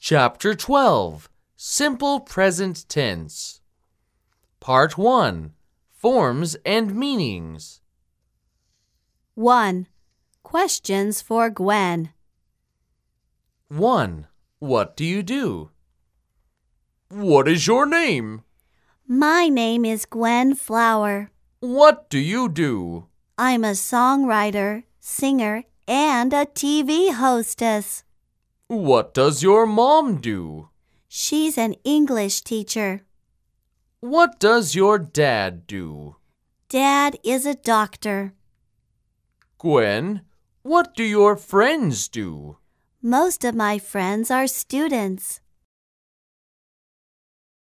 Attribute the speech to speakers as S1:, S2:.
S1: Chapter 12, Simple Present Tense. Part 1, Forms and Meanings.
S2: 1. Questions for Gwen.
S1: 1. What do you do? What is your name?
S2: My name is Gwen Flower.
S1: What do you do?
S2: I'm a songwriter, singer, and a TV hostess.
S1: What does your mom do?
S2: She's an English teacher.
S1: What does your dad do?
S2: Dad is a doctor.
S1: Gwen, what do your friends do?
S2: Most of my friends are students.